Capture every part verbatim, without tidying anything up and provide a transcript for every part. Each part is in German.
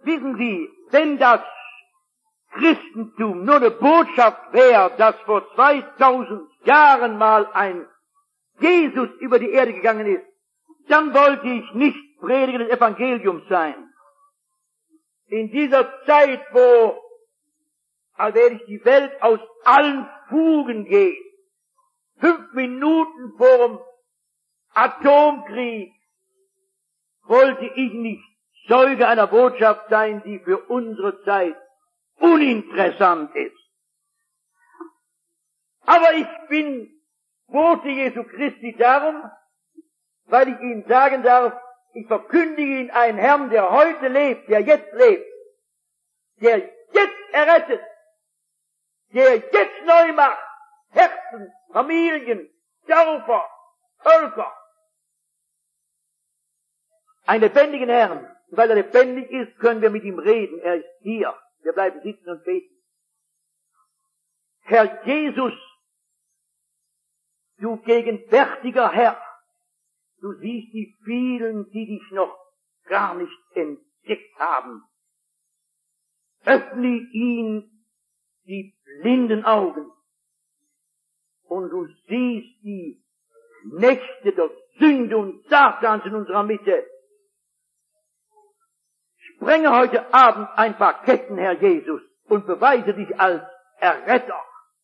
Wissen Sie, wenn das Christentum nur eine Botschaft wäre, dass vor zweitausend Jahren mal ein Jesus über die Erde gegangen ist, dann wollte ich nicht Prediger des Evangeliums sein. In dieser Zeit, wo allmählich die Welt aus allen Fugen geht, fünf Minuten vor dem Atomkrieg, wollte ich nicht Zeuge einer Botschaft sein, die für unsere Zeit uninteressant ist. Aber ich bin Bote Jesu Christi darum, weil ich Ihnen sagen darf, ich verkündige Ihnen einen Herrn, der heute lebt, der jetzt lebt, der jetzt errettet, der jetzt neu macht, Herzen, Familien, Dörfer, Völker. Einen lebendigen Herrn. Und weil er lebendig ist, können wir mit ihm reden. Er ist hier. Wir bleiben sitzen und beten. Herr Jesus, du gegenwärtiger Herr, du siehst die vielen, die dich noch gar nicht entdeckt haben. Öffne ihnen die blinden Augen und du siehst die Nächte der Sünde und Satans in unserer Mitte. Sprenge heute Abend ein paar Ketten, Herr Jesus, und beweise dich als Erretter.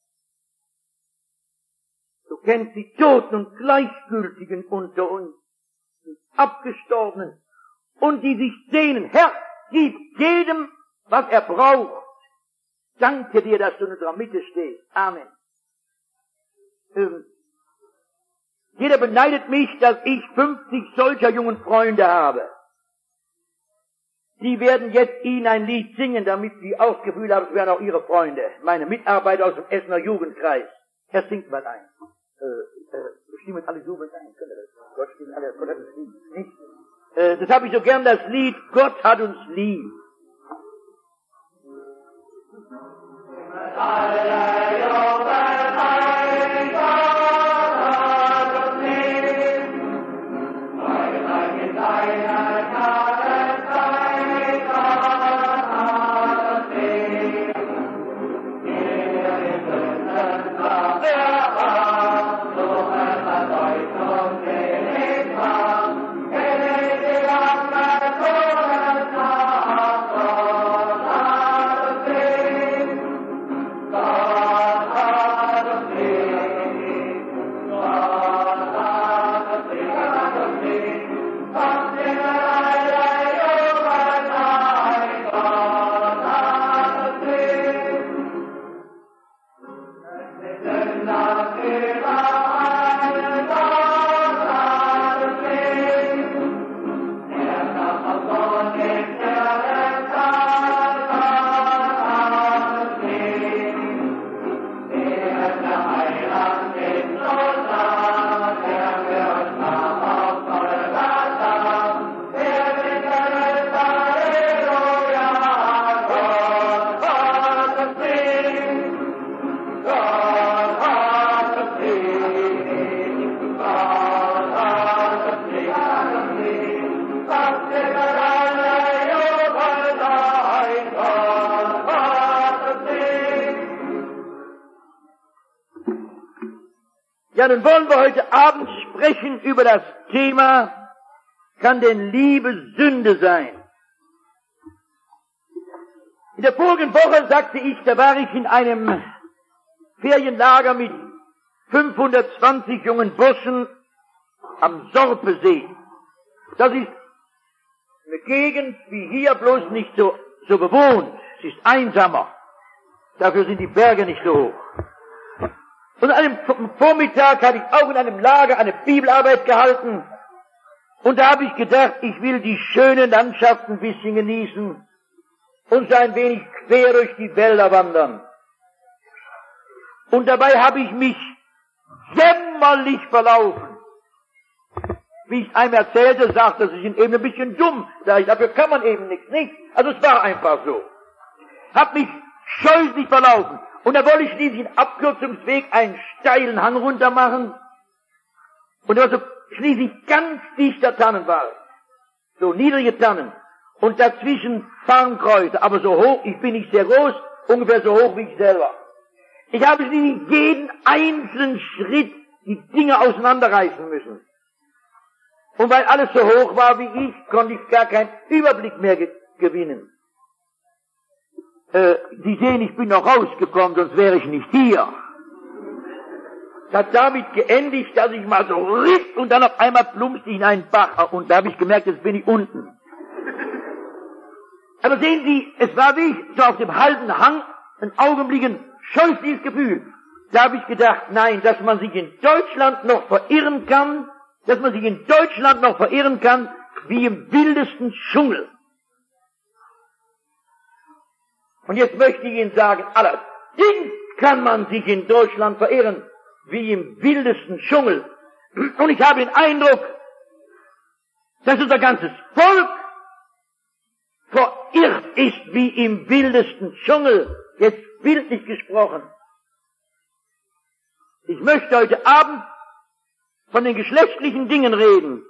Du kennst die Toten und Gleichgültigen unter uns, die Abgestorbenen und die sich sehnen. Herr, gib jedem, was er braucht. Danke dir, dass du in unserer Mitte stehst. Amen. Ähm, jeder beneidet mich, dass ich fünfzig solcher jungen Freunde habe. Die werden jetzt Ihnen ein Lied singen, damit Sie auch das Gefühl haben, es wären auch Ihre Freunde, meine Mitarbeiter aus dem Essener Jugendkreis. Er singt mal ein. Äh, äh, stimmen alle jubelnd ein, können das? Gott stimmt alle, Gott hat uns lieb. Nicht? Äh, das habe ich so gern, das Lied, Gott hat uns lieb. Ja, nun wollen wir heute Abend sprechen über das Thema, kann denn Liebe Sünde sein? In der vorigen Woche sagte ich, da war ich in einem Ferienlager mit fünfhundertzwanzig jungen Burschen am Sorpesee. Das ist eine Gegend wie hier, bloß nicht so, so bewohnt. Es ist einsamer. Dafür sind die Berge nicht so hoch. Und an einem Vormittag hatte ich auch in einem Lager eine Bibelarbeit gehalten. Und da habe ich gedacht, ich will die schöne Landschaft ein bisschen genießen und so ein wenig quer durch die Wälder wandern. Und dabei habe ich mich jämmerlich verlaufen. Wie ich einem erzählte, sagte er, Sie sind eben ein bisschen dumm. Sag ich, dafür kann man eben nichts, nicht? Also es war einfach so. Hab mich scheußlich verlaufen. Und da wollte ich schließlich einen Abkürzungsweg, einen steilen Hang runter machen. Und da war so schließlich ganz dichter Tannenwald. So niedrige Tannen. und dazwischen Farnkräuter, aber so hoch, ich bin nicht sehr groß, ungefähr so hoch wie ich selber. Ich habe sie jeden einzelnen Schritt die Dinge auseinanderreißen müssen. Und weil alles so hoch war wie ich, konnte ich gar keinen Überblick mehr ge gewinnen. Äh, Sie sehen, ich bin noch rausgekommen, sonst wäre ich nicht hier. Es hat damit geendigt, dass ich mal so riss und dann auf einmal plumpste ich in einen Bach und da habe ich gemerkt, jetzt bin ich unten. Aber sehen Sie, es war wie ich so auf dem halben Hang, ein Augenblick ein scheußliches Gefühl. Da habe ich gedacht, nein, dass man sich in Deutschland noch verirren kann, dass man sich in Deutschland noch verirren kann, wie im wildesten Dschungel. Und jetzt möchte ich Ihnen sagen, allerdings kann man sich in Deutschland verirren, wie im wildesten Dschungel. Und ich habe den Eindruck, dass unser ganzes Volk verirrt ist wie im wildesten Dschungel, jetzt bildlich gesprochen. Ich möchte heute Abend von den geschlechtlichen Dingen reden.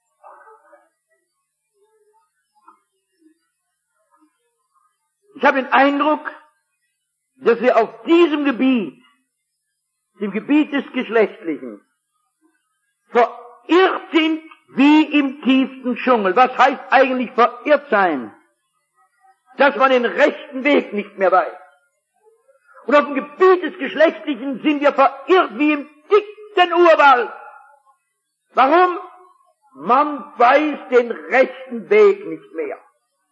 Ich habe den Eindruck, dass wir auf diesem Gebiet, dem Gebiet des Geschlechtlichen, verirrt sind wie im tiefsten Dschungel. Was heißt eigentlich verirrt sein? Dass man den rechten Weg nicht mehr weiß. Und auf dem Gebiet des Geschlechtlichen sind wir verirrt wie im dicksten Urwald. Warum? Man weiß den rechten Weg nicht mehr.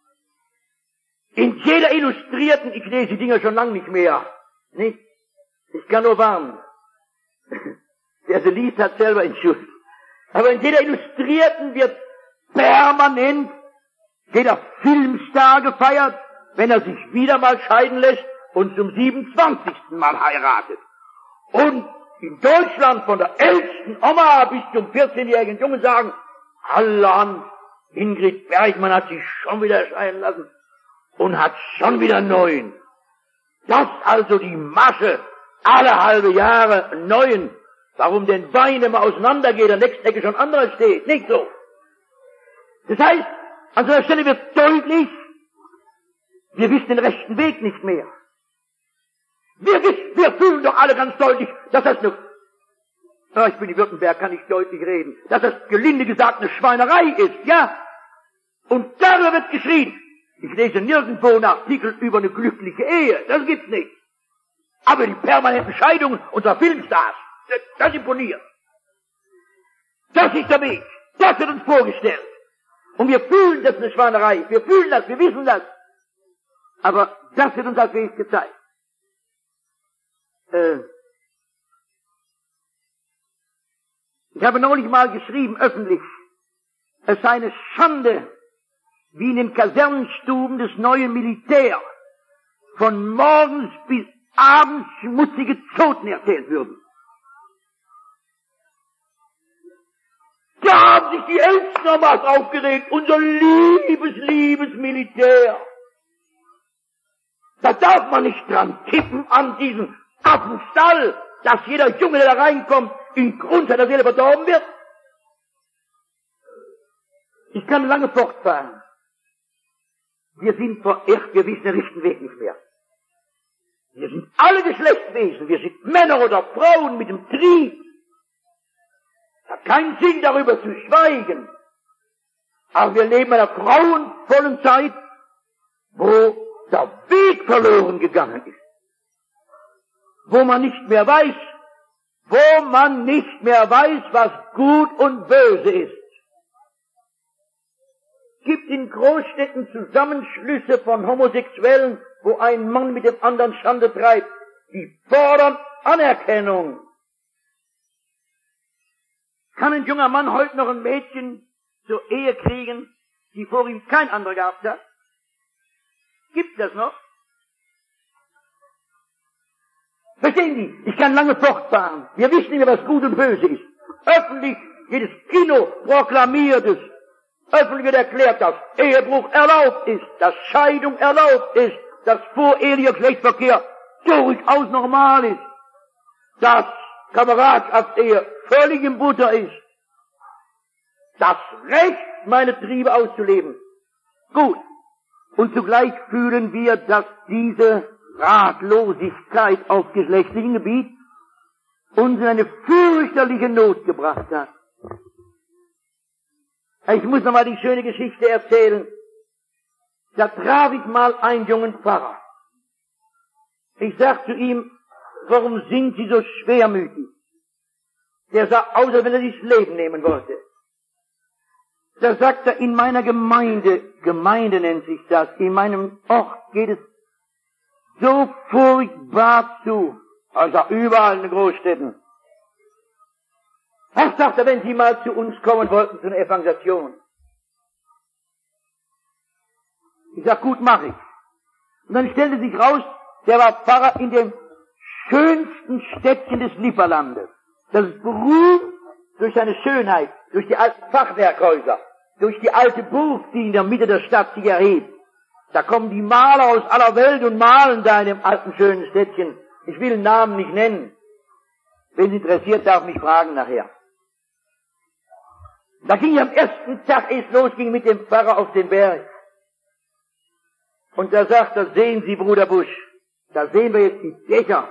In jeder illustrierten, ich lese die Dinger schon lange nicht mehr, nicht? Ich kann nur warnen. Wer sie liest, hat selber in Schuld. Aber in jeder illustrierten wird permanent jeder Filmstar gefeiert, wenn er sich wieder mal scheiden lässt und zum siebenundzwanzigsten Mal heiratet. Und in Deutschland von der ältesten Oma bis zum vierzehnjährigen Jungen sagen, Allerhand, Ingrid Bergmann hat sich schon wieder scheiden lassen und hat schon wieder einen neuen. Das also die Masche, alle halbe Jahre einen neuen. Warum denn Wein immer auseinandergeht, der nächsten Ecke schon anderer steht? Nicht so. Das heißt, an so einer Stelle wird deutlich, wir wissen den rechten Weg nicht mehr. Wir wissen, wir fühlen doch alle ganz deutlich, dass das eine, ja, ich bin in Württemberg, kann ich deutlich reden, dass das gelinde gesagt eine Schweinerei ist, ja? Und darüber wird geschrien. Ich lese nirgendwo einen Artikel über eine glückliche Ehe, das gibt's nicht. Aber die permanenten Scheidungen unserer Filmstars, das, das imponiert. Das ist der Weg, das wird uns vorgestellt. Und wir fühlen, das ist eine Schweinerei, wir fühlen das, wir wissen das. Aber das wird uns als Weg gezeigt. Äh, ich habe neulich mal geschrieben, öffentlich, es sei eine Schande, wie in den Kasernenstuben des neuen Militärs von morgens bis abends schmutzige Zoten erzählt würden. Da haben sich die Ältesten nochmals aufgeregt, unser liebes, liebes Militär. Da darf man nicht dran tippen an diesen Affenstall, dass jeder Junge, der da reinkommt, in Grund seiner Seele verdorben wird. Ich kann lange fortfahren. Wir sind verirrt, wir wissen den richtigen Weg nicht mehr. Wir sind alle Geschlechtswesen, wir sind Männer oder Frauen mit dem Trieb. Es hat keinen Sinn, darüber zu schweigen. Aber wir leben in einer grauenvollen Zeit, wo der Weg verloren gegangen ist. Wo man nicht mehr weiß, wo man nicht mehr weiß, was gut und böse ist. Es gibt in Großstädten Zusammenschlüsse von Homosexuellen, wo ein Mann mit dem anderen Schande treibt. Die fordern Anerkennung. Kann ein junger Mann heute noch ein Mädchen zur Ehe kriegen, die vor ihm kein anderer gehabt hat? Gibt das noch? Verstehen Sie? Ich kann lange fortfahren. Wir wissen nicht mehr, was gut und böse ist. Öffentlich, jedes Kino proklamiert es. Öffentlich wird erklärt, dass Ehebruch erlaubt ist, dass Scheidung erlaubt ist, dass vorehelicher Geschlechtsverkehr durchaus normal ist, dass Kameradschaftsehe völlig im Butter ist. Das Recht, meine Triebe auszuleben, Gut. Und zugleich fühlen wir, dass diese Ratlosigkeit auf geschlechtlichem Gebiet uns in eine fürchterliche Not gebracht hat. Ich muss noch mal die schöne Geschichte erzählen. Da traf ich mal einen jungen Pfarrer. Ich sag zu ihm, warum sind Sie so schwermütig? Der sah aus, als wenn er sich das Leben nehmen wollte. Da sagt er, in meiner Gemeinde, Gemeinde nennt sich das, in meinem Ort geht es so furchtbar zu. Also überall in den Großstädten. Was sagt er, wenn Sie mal zu uns kommen wollten, zu einer Evangelisation? Ich sag, gut, mach ich. Und dann stellte sich raus, der war Pfarrer in dem schönsten Städtchen des Lipperlandes. Das ist berühmt durch seine Schönheit, durch die alten Fachwerkhäuser, durch die alte Burg, die in der Mitte der Stadt sich erhebt. Da kommen die Maler aus aller Welt und malen da in dem alten schönen Städtchen. Ich will den Namen nicht nennen. Wenn Sie interessiert, darf mich fragen nachher. Da ging ich am ersten Tag, ehe es losging, mit dem Pfarrer auf den Berg. Und da sagt er, sehen Sie, Bruder Busch, da sehen wir jetzt die Dächer.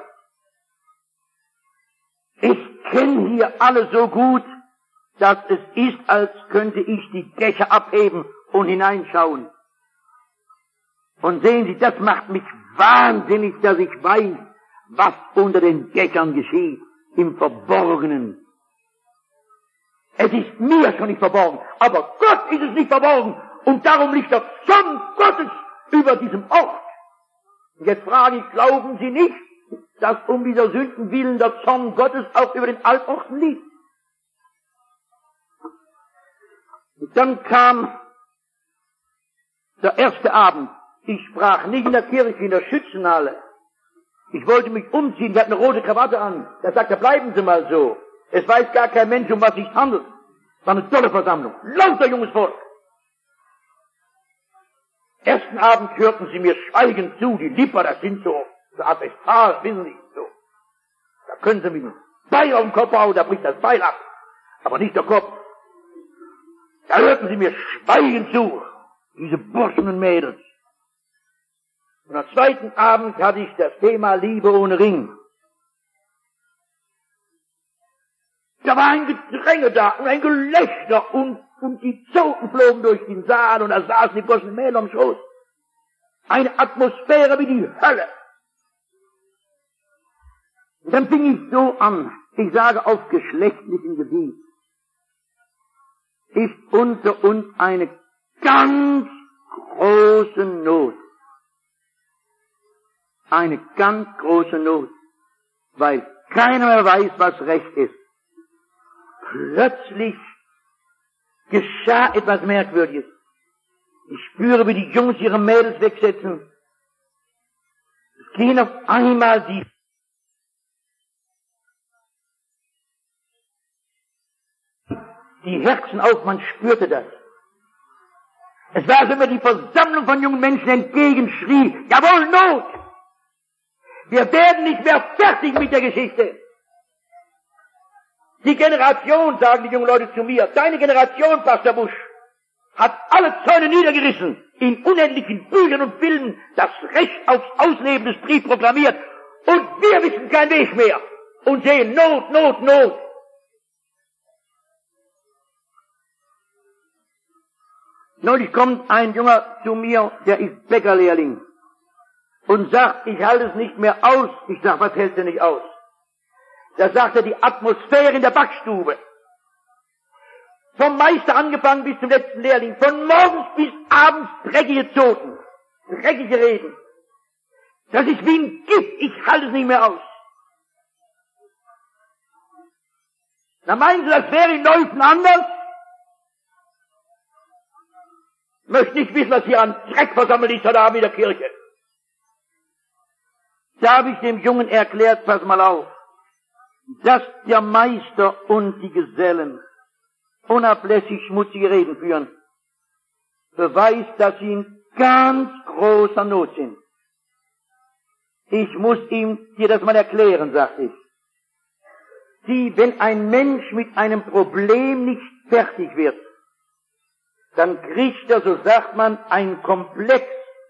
Ich kenne hier alle so gut, dass es ist, als könnte ich die Dächer abheben und hineinschauen. Und sehen Sie, das macht mich wahnsinnig, dass ich weiß, was unter den Dächern geschieht, im Verborgenen. Es ist mir schon nicht verborgen, aber Gott ist es nicht verborgen. Und darum liegt der Zorn Gottes über diesem Ort. Und jetzt frage ich, glauben Sie nicht, dass um dieser Sünden willen der Zorn Gottes auch über den Altorten liegt? Und dann kam der erste Abend. Ich sprach nicht in der Kirche, in der Schützenhalle. Ich wollte mich umziehen, ich hatte eine rote Krawatte an. Da sagte er, bleiben Sie mal so. Es weiß gar kein Mensch, um was sich handelt. Es war eine tolle Versammlung. Lauter junges Volk. Ersten Abend hörten sie mir schweigend zu. Die Lipper, das sind so, so Asbestal, wissen Sie, so. Da können Sie mit einem Beil auf den Kopf hauen, da bricht das Beil ab. Aber nicht der Kopf. Da hörten sie mir schweigend zu. Diese Burschen und Mädels. Und am zweiten Abend hatte ich das Thema Liebe ohne Ring. Da war ein Gedränge da und ein Gelächter und, und die Zoten flogen durch den Saal und da saßen die Burschen und Mädels am Schoß. Eine Atmosphäre wie die Hölle. Und dann fing ich so an, ich sage auf geschlechtlichem Gebiet, ist unter uns eine ganz große Not. Eine ganz große Not, weil keiner mehr weiß, was Recht ist. Plötzlich geschah etwas Merkwürdiges. Ich spüre, wie die Jungs ihre Mädels wegsetzen. Es gehen auf einmal die die Herzen auf, man spürte das. Es war, als wenn mir die Versammlung von jungen Menschen entgegenschrie, jawohl, Not! Wir werden nicht mehr fertig mit der Geschichte. Die Generation, sagen die jungen Leute zu mir, deine Generation, Pastor Busch, hat alle Zäune niedergerissen, in unendlichen Büchern und Filmen das Recht aufs Ausleben des Triebs proklamiert, und wir wissen keinen Weg mehr und sehen Not, Not, Not. Neulich kommt ein Junger zu mir, der ist Bäckerlehrling, und sagt, ich halte es nicht mehr aus. Ich sag, was hältst du nicht aus? Da sagt er, die Atmosphäre in der Backstube. Vom Meister angefangen bis zum letzten Lehrling, von morgens bis abends dreckige Zoten, dreckige Reden. Das ist wie ein Gift, ich halte es nicht mehr aus. Na meinen Sie, das wäre in Neufen anders? Möchte nicht wissen, was hier an Dreck versammelt ist heute Abend in der Kirche. Da habe ich dem Jungen erklärt, pass mal auf, dass der Meister und die Gesellen unablässig schmutzige Reden führen, beweist, dass sie in ganz großer Not sind. Ich muss ihm dir das mal erklären, sagte ich. Sie, wenn ein Mensch mit einem Problem nicht fertig wird, dann kriegt er, so sagt man, einen Komplex.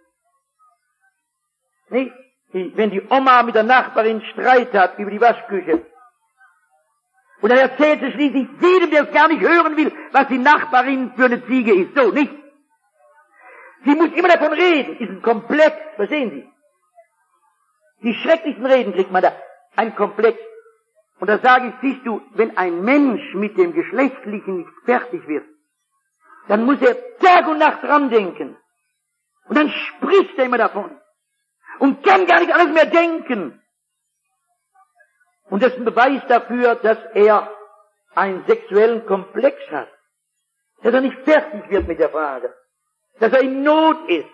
Nicht? Wenn die Oma mit der Nachbarin Streit hat über die Waschküche, und dann erzählt sie schließlich jedem, der es gar nicht hören will, was die Nachbarin für eine Ziege ist. So, nicht? Sie muss immer davon reden. Ist ein Komplex, verstehen Sie? Die schrecklichsten Reden kriegt man da. Ein Komplex. Und da sage ich, siehst du, wenn ein Mensch mit dem Geschlechtlichen nicht fertig wird, dann muss er Tag und Nacht dran denken. Und dann spricht er immer davon. Und kann gar nicht alles mehr denken. Und das ist ein Beweis dafür, dass er einen sexuellen Komplex hat. Dass er nicht fertig wird mit der Frage. Dass er in Not ist.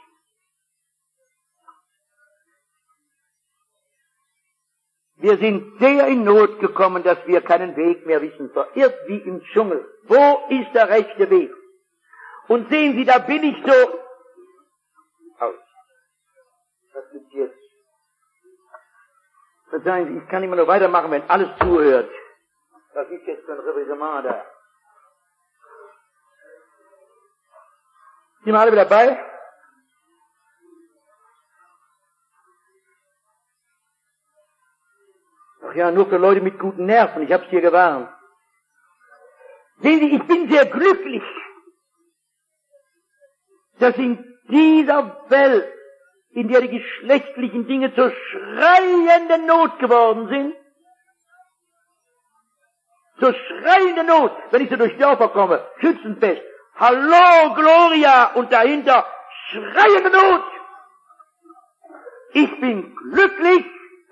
Wir sind sehr in Not gekommen, dass wir keinen Weg mehr wissen. Verirrt wie im Dschungel. Wo ist der rechte Weg? Und sehen Sie, da bin ich so... Aus. Was gibt's jetzt? Verzeihen Sie, ich kann immer nur weitermachen, wenn alles zuhört. Was ist jetzt für ein Reversement da? Sind wir alle wieder dabei? Ach ja, nur für Leute mit guten Nerven, ich hab's hier gewarnt. Sehen Sie, ich bin sehr glücklich, dass in dieser Welt, in der die geschlechtlichen Dinge zur schreienden Not geworden sind, zur schreienden Not, wenn ich so durch Dörfer komme, Schützenfest, Hallo, Gloria, und dahinter schreiende Not. Ich bin glücklich,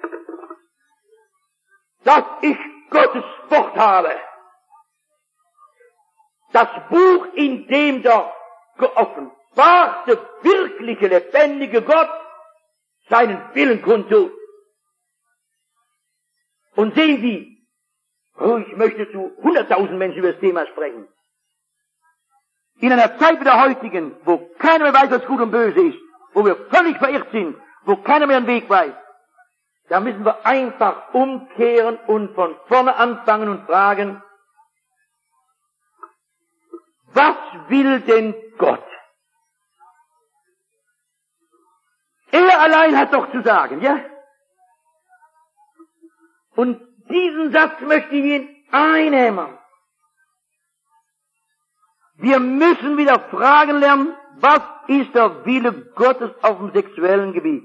dass ich Gottes Wort habe. Das Buch, in dem der geoffenbarte, wirkliche, lebendige Gott seinen Willen kundtut. Und sehen Sie, oh, ich möchte zu hunderttausend Menschen über das Thema sprechen. In einer Zeit wie der heutigen, wo keiner mehr weiß, was gut und böse ist, wo wir völlig verirrt sind, wo keiner mehr einen Weg weiß, da müssen wir einfach umkehren und von vorne anfangen und fragen, was will denn Gott? Er allein hat doch zu sagen, ja? Und diesen Satz möchte ich Ihnen einhämmern. Wir müssen wieder fragen lernen, was ist der Wille Gottes auf dem sexuellen Gebiet?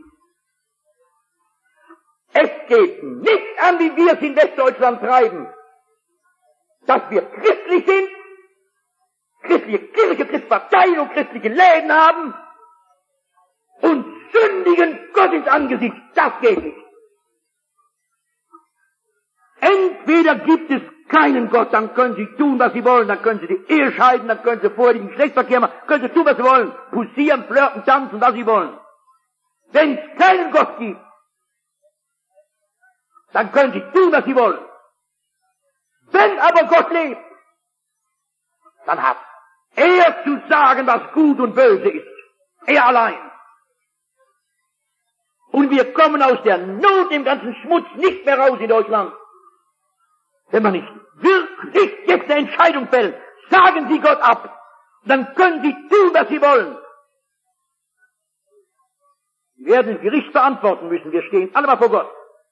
Es geht nicht an, wie wir es in Westdeutschland treiben, dass wir christlich sind, christliche Kirche, christliche Parteien und christliche Läden haben und sündigen Gottes Angesicht. Das geht nicht. Entweder gibt es keinen Gott, dann können sie tun, was sie wollen, dann können sie die Ehe scheiden, dann können sie vorher den Geschlechtsverkehr machen, können sie tun, was sie wollen, pussieren, flirten, tanzen, was sie wollen. Wenn es keinen Gott gibt, dann können sie tun, was sie wollen. Wenn aber Gott lebt, dann hat er zu sagen, was gut und böse ist. Er allein. Und wir kommen aus der Not im ganzen Schmutz nicht mehr raus in Deutschland. Wenn man nicht wirklich jetzt eine Entscheidung fällt, sagen Sie Gott ab. Dann können Sie tun, was Sie wollen. Wir werden das Gericht verantworten müssen. Wir stehen alle mal vor Gott.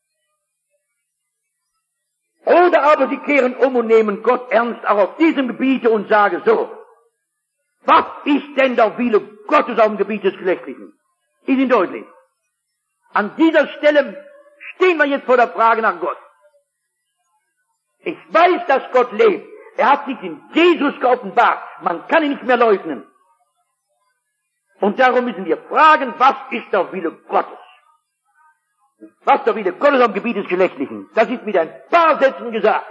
Oder aber Sie kehren um und nehmen Gott ernst auch auf diesem Gebiete und sagen so, was ist denn der Wille Gottes auf dem Gebiet des Geschlechtlichen? Ist Ihnen deutlich? An dieser Stelle stehen wir jetzt vor der Frage nach Gott. Ich weiß, dass Gott lebt. Er hat sich in Jesus geoffenbart. Man kann ihn nicht mehr leugnen. Und darum müssen wir fragen, was ist der Wille Gottes? Was der Wille Gottes am Gebiet des Geschlechtlichen? Das ist mit ein paar Sätzen gesagt.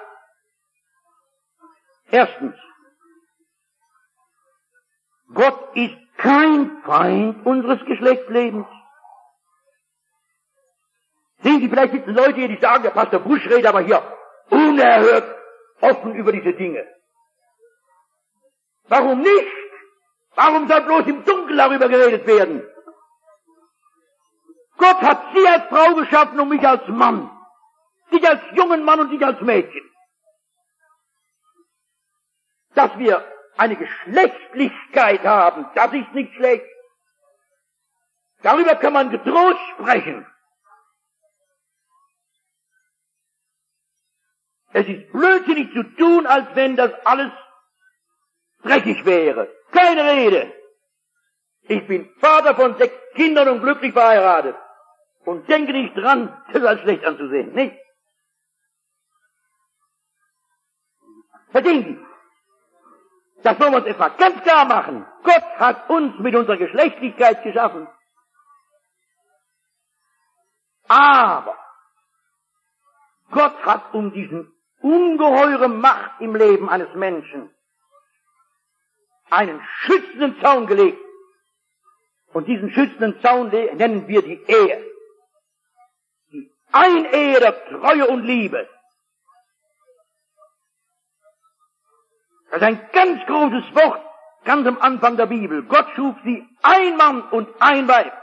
Erstens, Gott ist kein Feind unseres Geschlechtslebens. Sehen Sie, vielleicht sitzen Leute hier, die sagen, der Pastor Busch redet aber hier unerhört offen über diese Dinge. Warum nicht? Warum soll bloß im Dunkeln darüber geredet werden? Gott hat Sie als Frau geschaffen und mich als Mann. Dich als jungen Mann und dich als Mädchen. Dass wir eine Geschlechtlichkeit haben, das ist nicht schlecht. Darüber kann man getrost sprechen. Es ist blödsinnig zu tun, als wenn das alles dreckig wäre. Keine Rede. Ich bin Vater von sechs Kindern und glücklich verheiratet. Und denke nicht dran, das als schlecht anzusehen, nicht? Verstehen Sie? Das wollen wir uns etwa ganz klar machen. Gott hat uns mit unserer Geschlechtlichkeit geschaffen. Aber Gott hat um diesen ungeheure Macht im Leben eines Menschen einen schützenden Zaun gelegt. Und diesen schützenden Zaun nennen wir die Ehe. Die Einehe der Treue und Liebe. Das ist ein ganz großes Wort, ganz am Anfang der Bibel. Gott schuf sie ein Mann und ein Weib.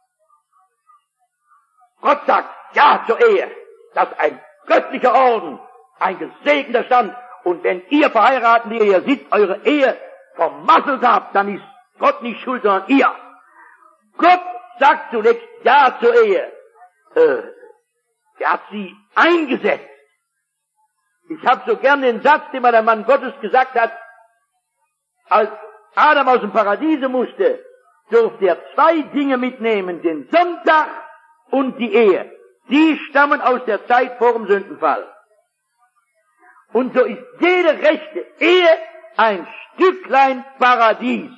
Gott sagt ja zur Ehe. Das ist ein göttlicher Orden, ein gesegneter Stand. Und wenn ihr Verheirateten, die ihr sitzt, eure Ehe vermasselt habt, dann ist Gott nicht schuld, sondern ihr. Gott sagt zunächst ja zur Ehe. Äh, er hat sie eingesetzt. Ich habe so gern den Satz, den mal der Mann Gottes gesagt hat, als Adam aus dem Paradiese musste, durfte er zwei Dinge mitnehmen, den Sonntag und die Ehe. Die stammen aus der Zeit vor dem Sündenfall. Und so ist jede rechte Ehe ein Stücklein Paradies.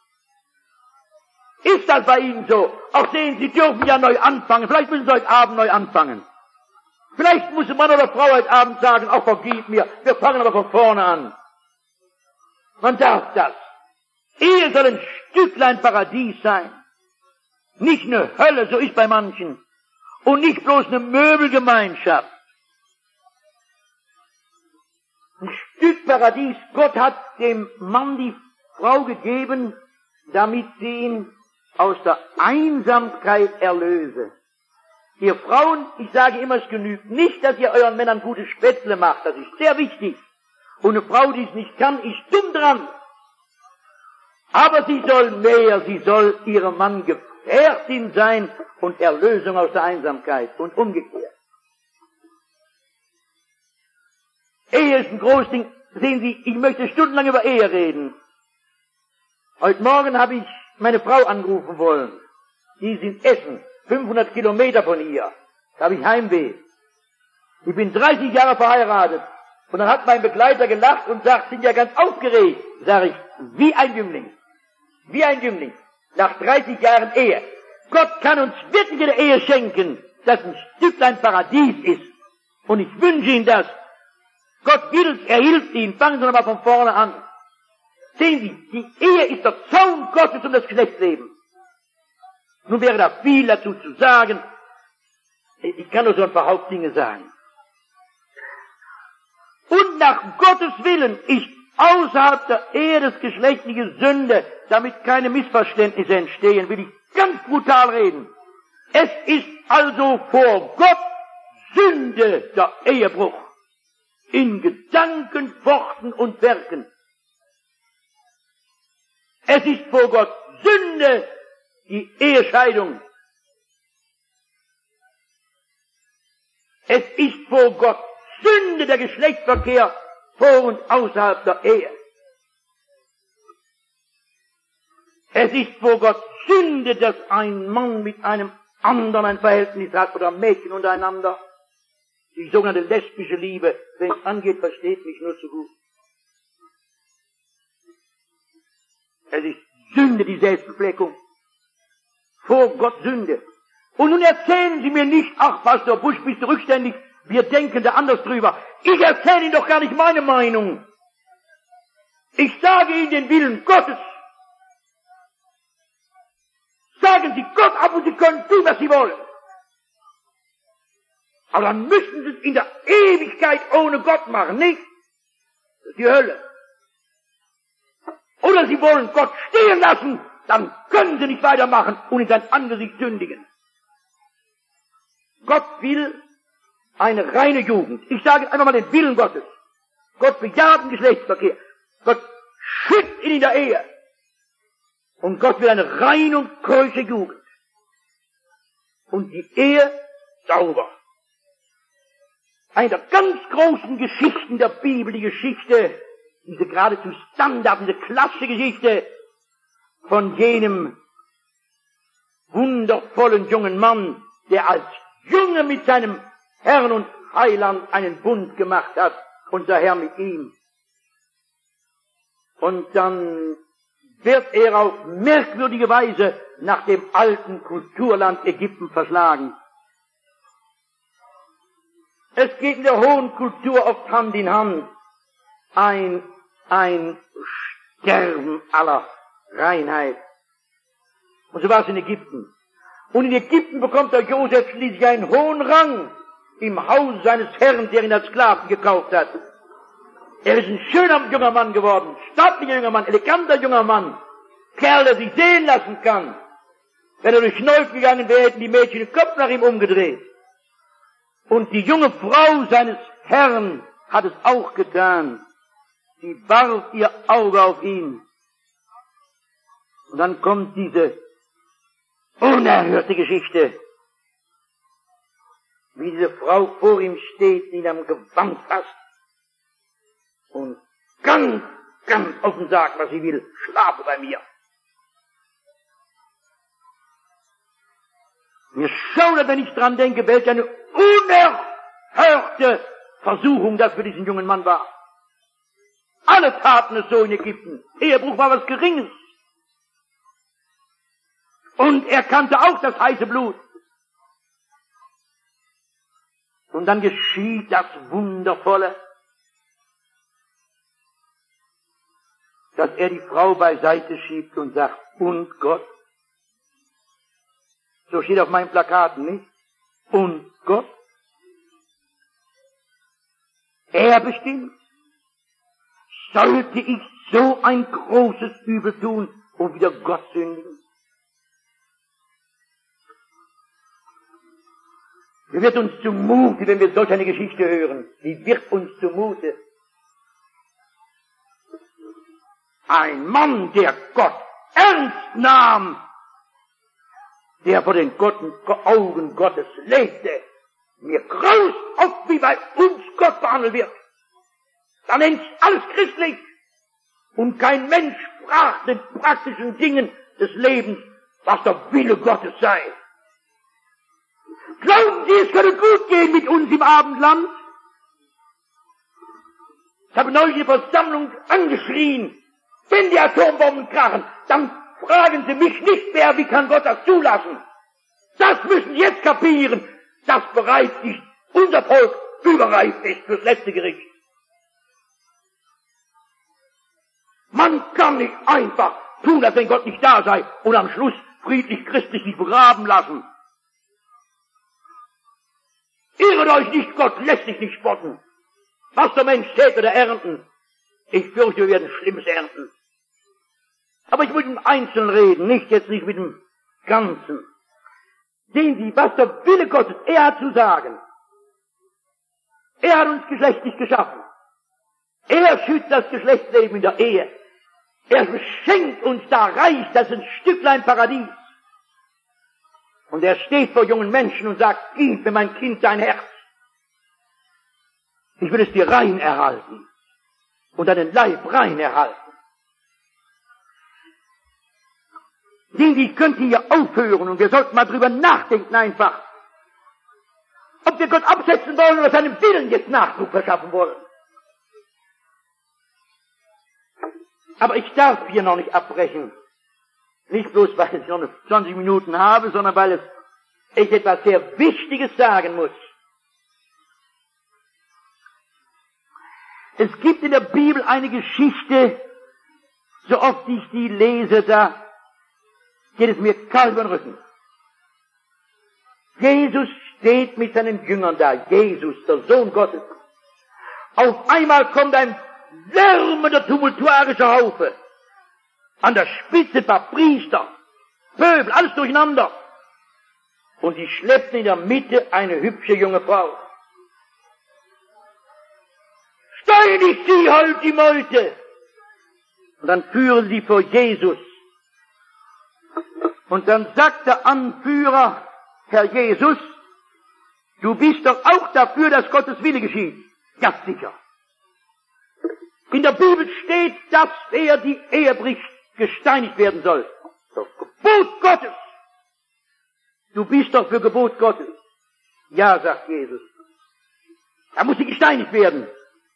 Ist das bei Ihnen so? Auch sehen, Sie dürfen ja neu anfangen. Vielleicht müssen Sie heute Abend neu anfangen. Vielleicht muss Mann oder Frau heute Abend sagen, auch vergib mir, wir fangen aber von vorne an. Man darf das. Ehe soll ein Stücklein Paradies sein. Nicht eine Hölle, so ist bei manchen. Und nicht bloß eine Möbelgemeinschaft. Ein Stück Paradies. Gott hat dem Mann die Frau gegeben, damit sie ihn aus der Einsamkeit erlöse. Ihr Frauen, ich sage immer, es genügt nicht, dass ihr euren Männern gute Spätzle macht. Das ist sehr wichtig. Und eine Frau, die es nicht kann, ist dumm dran. Aber sie soll mehr, sie soll ihrem Mann Gefährtin sein und Erlösung aus der Einsamkeit und umgekehrt. Ehe ist ein großes Ding. Sehen Sie, ich möchte stundenlang über Ehe reden. Heute Morgen habe ich meine Frau anrufen wollen. Die ist in Essen, fünfhundert Kilometer von hier. Da habe ich Heimweh. Ich bin dreißig Jahre verheiratet. Und dann hat mein Begleiter gelacht und sagt, sind ja ganz aufgeregt. Sag ich, wie ein Jüngling. Wie ein Jüngling. Nach dreißig Jahren Ehe. Gott kann uns wirklich eine Ehe schenken, das ein Stücklein Paradies ist. Und ich wünsche Ihnen das. Gott will es, er hilft Ihnen. Fangen Sie noch mal von vorne an. Sehen Sie, die Ehe ist der Zaun Gottes um das Geschlechtsleben. Nun wäre da viel dazu zu sagen. Ich kann nur so ein paar Hauptdinge sagen. Und nach Gottes Willen ist außerhalb der Ehe das geschlechtliche Sünde, damit keine Missverständnisse entstehen, will ich ganz brutal reden. Es ist also vor Gott Sünde der Ehebruch. In Gedanken, Worten und Werken. Es ist vor Gott Sünde die Ehescheidung. Es ist vor Gott Sünde der Geschlechtsverkehr vor und außerhalb der Ehe. Es ist vor Gott Sünde, dass ein Mann mit einem anderen ein Verhältnis hat oder Mädchen untereinander. Die sogenannte lesbische Liebe, wenn es angeht, versteht mich nur zu gut. Es ist Sünde, die Selbstbefleckung. Vor Gott Sünde. Und nun erzählen Sie mir nicht, ach, Pastor Busch, bist du rückständig, wir denken da anders drüber. Ich erzähle Ihnen doch gar nicht meine Meinung. Ich sage Ihnen den Willen Gottes. Sagen Sie Gott ab und Sie können tun, was Sie wollen. Aber dann müssen Sie es in der Ewigkeit ohne Gott machen, nicht? Das ist die Hölle. Oder Sie wollen Gott stehen lassen, dann können Sie nicht weitermachen und in sein Angesicht sündigen. Gott will eine reine Jugend. Ich sage einfach mal den Willen Gottes. Gott bejaht den Geschlechtsverkehr. Gott schützt ihn in der Ehe. Und Gott will eine rein und keusche Jugend. Und die Ehe sauber. Eine der ganz großen Geschichten der Bibel, die Geschichte, diese geradezu Standard, diese klassische Geschichte von jenem wundervollen jungen Mann, der als Junge mit seinem Herrn und Heiland einen Bund gemacht hat, unser Herr mit ihm. Und dann wird er auf merkwürdige Weise nach dem alten Kulturland Ägypten verschlagen. Es geht in der hohen Kultur oft Hand in Hand. Ein, ein Sterben aller Reinheit. Und so war es in Ägypten. Und in Ägypten bekommt der Josef schließlich einen hohen Rang im Haus seines Herrn, der ihn als Sklaven gekauft hat. Er ist ein schöner junger Mann geworden, stattlicher junger Mann, eleganter junger Mann, Kerl, der sich sehen lassen kann. Wenn er durch Neuf gegangen wäre, hätten die Mädchen den Kopf nach ihm umgedreht. Und die junge Frau seines Herrn hat es auch getan. Sie warf ihr Auge auf ihn. Und dann kommt diese unerhörte Geschichte, wie diese Frau vor ihm steht, ihn am Gewand fasst und ganz, ganz offen sagt, was sie will: Schlafe bei mir. Mir schaudert, wenn ich dran denke, welch eine unerhörte Versuchung das für diesen jungen Mann war. Alle taten es so in Ägypten. Ehebruch war was Geringes. Und er kannte auch das heiße Blut. Und dann geschieht das Wundervolle, dass er die Frau beiseite schiebt und sagt: Und Gott? So steht auf meinen Plakaten, nicht? Und Gott? Er bestimmt. Sollte ich so ein großes Übel tun und wieder Gott sündigen? Wie wird uns zumute, wenn wir solch eine Geschichte hören? Wie wird uns zumute? Ein Mann, der Gott ernst nahm, der vor den Augen Gottes lebte. Mir graust oft, wie bei uns Gott behandelt wird. Da nennt alles christlich. Und kein Mensch fragt den praktischen Dingen des Lebens, was der Wille Gottes sei. Glauben Sie, es könnte gut gehen mit uns im Abendland? Ich habe neulich eine Versammlung angeschrien: Wenn die Atombomben krachen, dann fragen Sie mich nicht mehr, wie kann Gott das zulassen? Das müssen Sie jetzt kapieren, dass bereits nicht unser Volk überreif ist fürs letzte Gericht. Man kann nicht einfach tun, als wenn Gott nicht da sei und am Schluss friedlich christlich sich begraben lassen. Irret euch nicht, Gott lässt sich nicht spotten. Was der Mensch sät, wird er ernten. Ich fürchte, wir werden Schlimmes ernten. Aber ich will im Einzelnen reden, nicht jetzt nicht mit dem Ganzen. Sehen Sie, was der Wille Gottes, er hat zu sagen. Er hat uns geschlechtlich geschaffen. Er schützt das Geschlechtsleben in der Ehe. Er beschenkt uns da reich, das ist ein Stücklein Paradies. Und er steht vor jungen Menschen und sagt: Gib mir, mein Kind, dein Herz. Ich will es dir rein erhalten und deinen Leib rein erhalten. Sehen Sie, ich könnte hier aufhören und wir sollten mal drüber nachdenken einfach, ob wir Gott absetzen wollen oder seinem Willen jetzt Nachdruck verschaffen wollen. Aber ich darf hier noch nicht abbrechen. Nicht bloß, weil ich noch zwanzig Minuten habe, sondern weil es ich etwas sehr Wichtiges sagen muss. Es gibt in der Bibel eine Geschichte, so oft ich die lese, da geht es mir kalt über den Rücken. Jesus steht mit seinen Jüngern da, Jesus, der Sohn Gottes. Auf einmal kommt ein lärmender, tumultuarischer Haufe. An der Spitze ein paar Priester, Pöbel, alles durcheinander. Und sie schleppten in der Mitte eine hübsche junge Frau. Steinig sie, halt die Meute! Und dann führen sie vor Jesus. Und dann sagt der Anführer, Herr Jesus, du bist doch auch dafür, dass Gottes Wille geschieht. Ja, sicher. In der Bibel steht, dass wer die Ehe bricht, gesteinigt werden soll. Das Gebot Gottes. Du bist doch für Gebot Gottes. Ja, sagt Jesus. Da muss sie gesteinigt werden.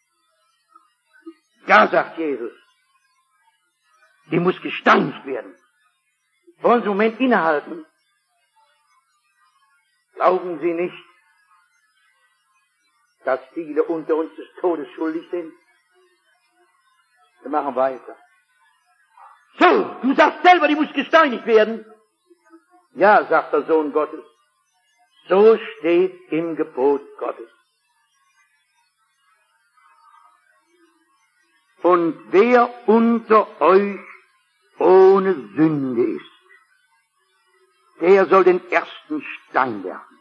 Ja, sagt Jesus. Sie muss gesteinigt werden. Wollen Sie einen Moment innehalten? Glauben Sie nicht, dass viele unter uns des Todes schuldig sind? Wir machen weiter. So, du sagst selber, die muss gesteinigt werden. Ja, sagt der Sohn Gottes. So steht im Gebot Gottes. Und wer unter euch ohne Sünde ist, der soll den ersten Stein werfen.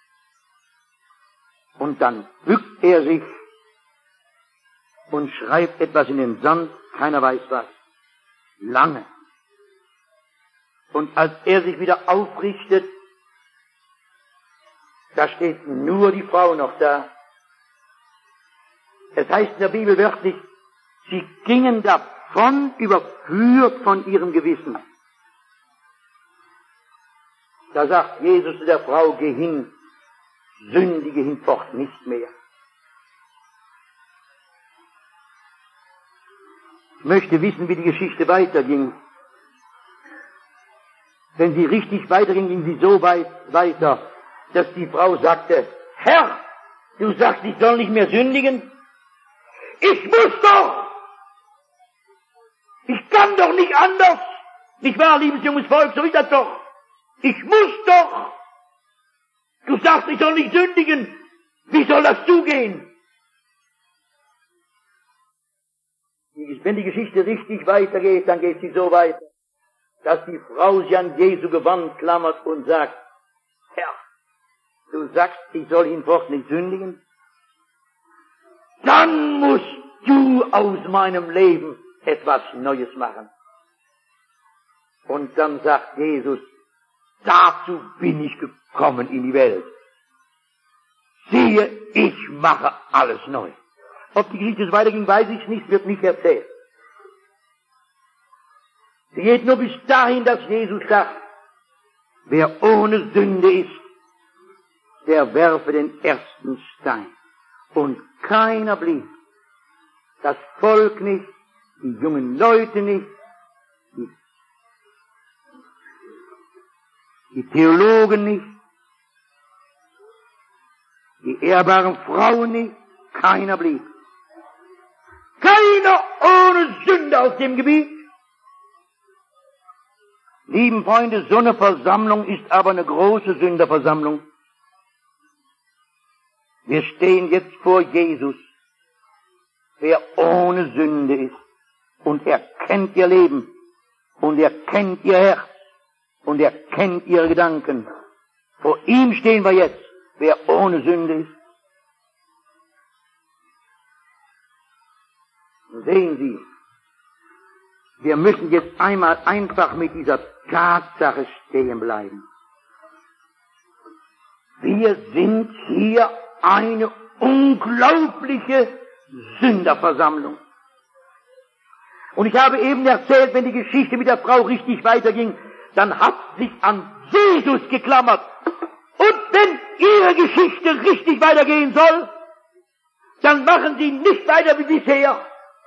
Und dann bückt er sich und schreibt etwas in den Sand, keiner weiß was, lange. Und als er sich wieder aufrichtet, da steht nur die Frau noch da. Es heißt in der Bibel wörtlich, sie gingen davon, überführt von ihrem Gewissen. Da sagt Jesus zu der Frau, geh hin, sündige hinfort nicht mehr. Ich möchte wissen, wie die Geschichte weiterging. Wenn sie richtig weiterging, ging sie so weit weiter, dass die Frau sagte, Herr, du sagst, ich soll nicht mehr sündigen? Ich muss doch! Ich kann doch nicht anders! Nicht wahr, liebes junges Volk, so ist das doch! Ich muss doch! Du sagst, ich soll nicht sündigen! Wie soll das zugehen? Wenn die Geschichte richtig weitergeht, dann geht sie so weiter, dass die Frau sich an Jesu Gewand klammert und sagt, Herr, du sagst, ich soll hinfort nicht sündigen? Dann musst du aus meinem Leben etwas Neues machen. Und dann sagt Jesus, dazu bin ich gekommen in die Welt. Siehe, ich mache alles neu. Ob die Geschichte weiterging, weiß ich nicht, wird nicht erzählt. Sie geht nur bis dahin, dass Jesus sagt, wer ohne Sünde ist, der werfe den ersten Stein. Und keiner blieb. Das Volk nicht, die jungen Leute nicht, die, die Theologen nicht, die ehrbaren Frauen nicht, keiner blieb. Keiner ohne Sünde auf dem Gebiet. Lieben Freunde, so eine Versammlung ist aber eine große Sünderversammlung. Wir stehen jetzt vor Jesus, der ohne Sünde ist. Und er kennt ihr Leben. Und er kennt ihr Herz. Und er kennt ihre Gedanken. Vor ihm stehen wir jetzt, wer ohne Sünde ist. Sehen Sie, wir müssen jetzt einmal einfach mit dieser Tatsache stehen bleiben. Wir sind hier eine unglaubliche Sünderversammlung. Und ich habe eben erzählt, wenn die Geschichte mit der Frau richtig weiterging, dann hat sich an Jesus geklammert. Und wenn ihre Geschichte richtig weitergehen soll, dann machen sie nicht weiter wie bisher.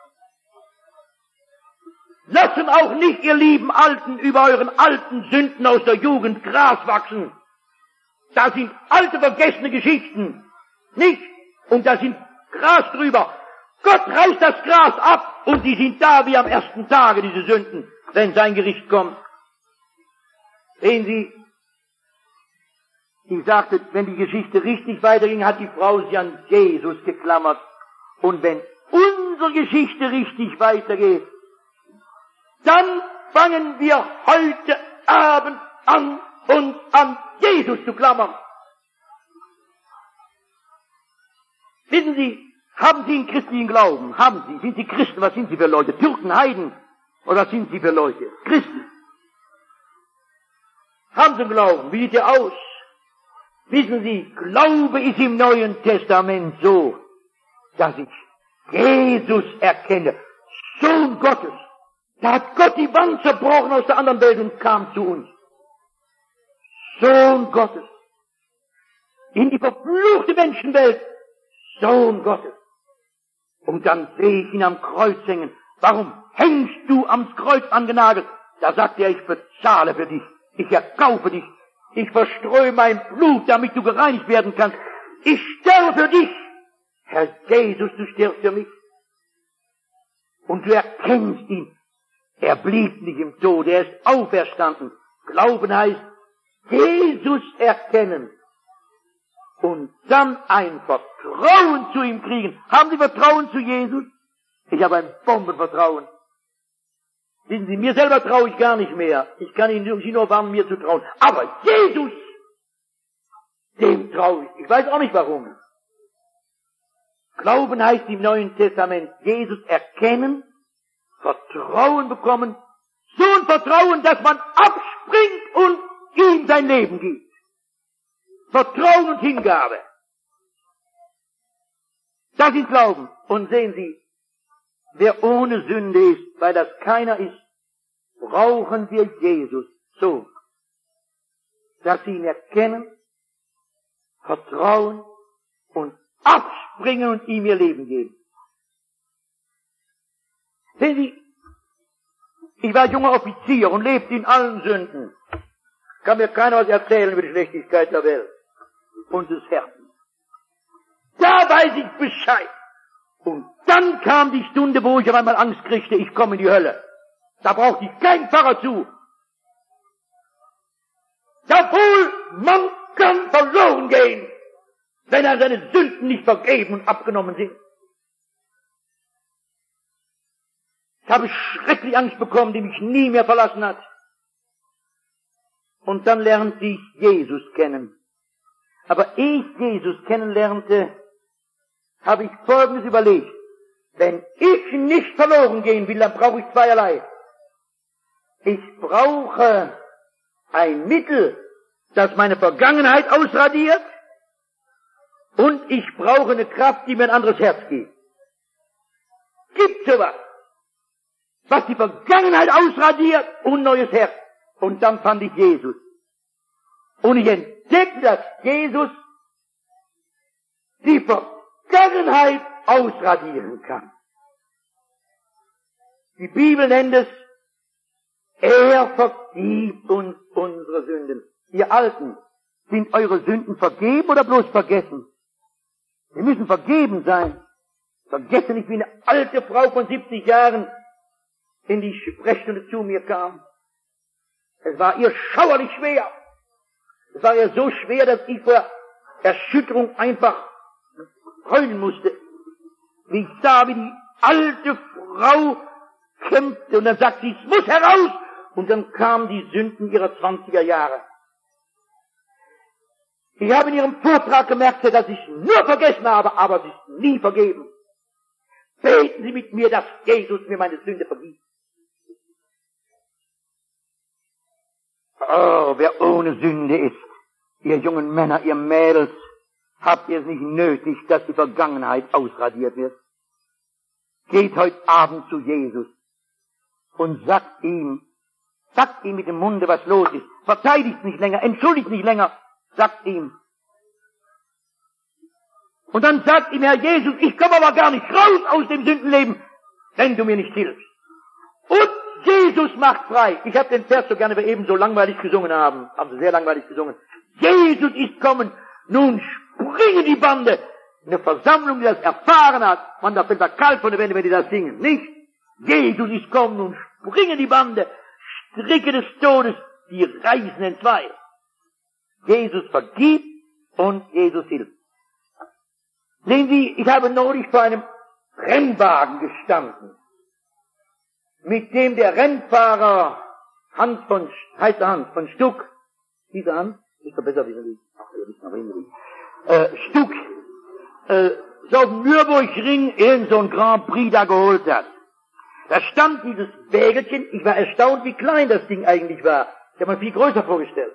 Lassen auch nicht, ihr lieben Alten, über euren alten Sünden aus der Jugend Gras wachsen. Da sind alte, vergessene Geschichten. Nicht? Und da sind Gras drüber. Gott reißt das Gras ab und die sind da wie am ersten Tage, diese Sünden, wenn sein Gericht kommt. Sehen Sie, ich sagte, wenn die Geschichte richtig weiterging, hat die Frau sich an Jesus geklammert. Und wenn unsere Geschichte richtig weitergeht, dann fangen wir heute Abend an, uns an Jesus zu klammern. Wissen Sie, haben Sie einen christlichen Glauben? Haben Sie? Sind Sie Christen? Was sind Sie für Leute? Türken, Heiden? Oder sind Sie für Leute? Christen. Haben Sie Glauben? Wie sieht er aus? Wissen Sie, Glaube ist im Neuen Testament so, dass ich Jesus erkenne. Sohn Gottes. Da hat Gott die Wand zerbrochen aus der anderen Welt und kam zu uns. Sohn Gottes. In die verfluchte Menschenwelt. Sohn Gottes. Und dann sehe ich ihn am Kreuz hängen. Warum hängst du am Kreuz angenagelt? Da sagt er, ich bezahle für dich. Ich erkaufe dich. Ich verstreue mein Blut, damit du gereinigt werden kannst. Ich sterbe für dich. Herr Jesus, du stirbst für mich. Und du erkennst ihn. Er blieb nicht im Tod, er ist auferstanden. Glauben heißt, Jesus erkennen. Und dann ein Vertrauen zu ihm kriegen. Haben Sie Vertrauen zu Jesus? Ich habe ein Bombenvertrauen. Wissen Sie, mir selber traue ich gar nicht mehr. Ich kann Ihnen Sie nur warnen, mir zu trauen. Aber Jesus, dem traue ich. Ich weiß auch nicht warum. Glauben heißt im Neuen Testament, Jesus erkennen, Vertrauen bekommen, so ein Vertrauen, dass man abspringt und ihm sein Leben gibt. Vertrauen und Hingabe. Das ist Glauben. Und sehen Sie, wer ohne Sünde ist, weil das keiner ist, brauchen wir Jesus so, dass sie ihn erkennen, vertrauen und abspringen und ihm ihr Leben geben. Sehen Sie, ich war junger Offizier und lebte in allen Sünden. Kann mir keiner was erzählen über die Schlechtigkeit der Welt und des Herzens. Da weiß ich Bescheid. Und dann kam die Stunde, wo ich auf einmal Angst kriegte, ich komme in die Hölle. Da brauchte ich keinen Pfarrer zu. Jawohl, man kann verloren gehen, wenn er seine Sünden nicht vergeben und abgenommen sind. Ich habe schrecklich Angst bekommen, die mich nie mehr verlassen hat. Und dann lernte ich Jesus kennen. Aber ehe ich Jesus kennenlernte, habe ich Folgendes überlegt. Wenn ich nicht verloren gehen will, dann brauche ich zweierlei. Ich brauche ein Mittel, das meine Vergangenheit ausradiert, und ich brauche eine Kraft, die mir ein anderes Herz gibt. Gibt sowas, was die Vergangenheit ausradiert und neues Herz. Und dann fand ich Jesus. Und ich entdeckte, dass Jesus die Vergangenheit ausradieren kann. Die Bibel nennt es, er vergibt uns unsere Sünden. Ihr Alten, sind eure Sünden vergeben oder bloß vergessen? Sie müssen vergeben sein. Vergesse nicht, wie eine alte Frau von siebzig Jahren in die Sprechstunde zu mir kam. Es war ihr schauerlich schwer. Es war ihr so schwer, dass ich vor Erschütterung einfach heulen musste. Wie ich sah, wie die alte Frau kämpfte, und dann sagte sie, es muss heraus. Und dann kamen die Sünden ihrer zwanziger Jahre. Ich habe in ihrem Vortrag gemerkt, dass ich nur vergessen habe, aber sie ist nie vergeben. Beten Sie mit mir, dass Jesus mir meine Sünde vergibt. Oh, wer ohne Sünde ist, ihr jungen Männer, ihr Mädels, habt ihr es nicht nötig, dass die Vergangenheit ausradiert wird. Geht heute Abend zu Jesus und sagt ihm, sagt ihm mit dem Munde, was los ist. Verteidigt nicht länger, entschuldigt nicht länger, sagt ihm. Und dann sagt ihm, Herr Jesus, ich komme aber gar nicht raus aus dem Sündenleben, wenn du mir nicht hilfst. Und Jesus macht frei. Ich habe den Vers so gerne, weil wir eben so langweilig gesungen haben. Haben sie sehr langweilig gesungen. Jesus ist kommen. Nun springen die Bande. Eine Versammlung, die das erfahren hat. Man, da fällt der kalt von der Wände, wenn die das singen. Nicht? Jesus ist kommen. Nun springen die Bande. Stricke des Todes, die reißen in zwei. Jesus vergibt und Jesus hilft. Sehen Sie, ich habe neulich vor einem Rennwagen gestanden, mit dem der Rennfahrer Hans von, heißt er Hans von Stuck, dieser Hans, ist doch besser wissen Sie, ach, ihr wisst noch hin, äh, Stuck, äh, so auf dem Nürburgring irgend so ein Grand Prix da geholt hat. Da stand dieses Wägelchen, ich war erstaunt, wie klein das Ding eigentlich war. Ich habe mir viel größer vorgestellt.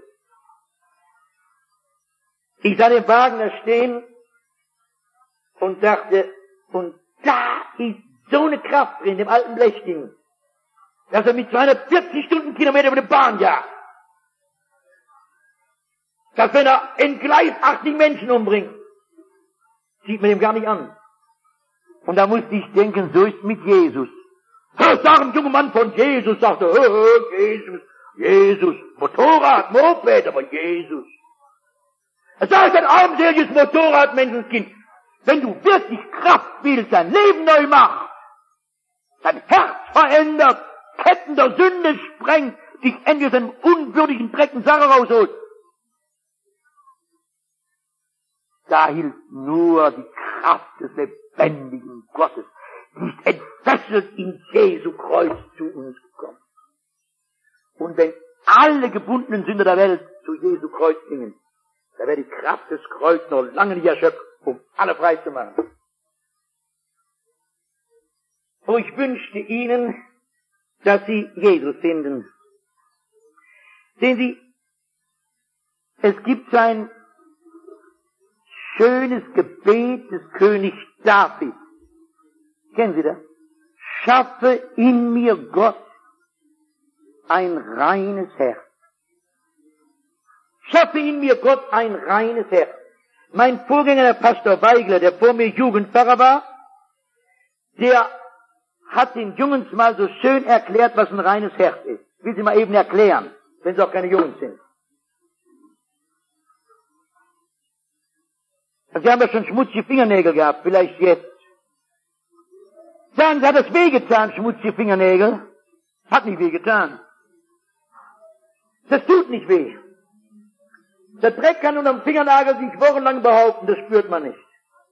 Ich sah den Wagen da stehen und dachte, und da ist so eine Kraft drin, dem alten Blechding, dass er mit zweihundertvierzig Stundenkilometer über die Bahn jagt. Dass wenn er entgleist achtzig Menschen umbringt, sieht man ihm gar nicht an. Und da musste ich denken, so ist mit Jesus. Sag ein junger Mann von Jesus, sagte, Jesus, Jesus, Motorrad, Moped, aber Jesus. Es sagt ein armseliges Motorrad, Menschenskind, wenn du wirklich Kraft willst, dein Leben neu machst, dein Herz verändert, Ketten der Sünde sprengt, dich endlich aus einem unwürdigen Dreck und Sache rausholt. Da hilft nur die Kraft des lebendigen Gottes, die ist entfesselt in Jesu Kreuz zu uns gekommen. Und wenn alle gebundenen Sünder der Welt zu Jesu Kreuz gingen, da wäre die Kraft des Kreuzes noch lange nicht erschöpft, um alle frei zu machen. Oh, ich wünschte Ihnen, dass Sie Jesus finden. Sehen Sie, es gibt ein schönes Gebet des Königs David. Kennen Sie das? Schaffe in mir, Gott, ein reines Herz. Schaffe in mir, Gott, ein reines Herz. Mein Vorgänger, der Pastor Weigler, der vor mir Jugendpfarrer war, der hat den Jungs mal so schön erklärt, was ein reines Herz ist. Ich will Sie mal eben erklären, wenn Sie auch keine Jungs sind. Sie haben ja schon schmutzige Fingernägel gehabt, vielleicht jetzt. Sagen Sie, hat es wehgetan, schmutzige Fingernägel? Hat nicht wehgetan. Das tut nicht weh. Der Dreck kann unter dem Fingernagel sich wochenlang behaupten, das spürt man nicht.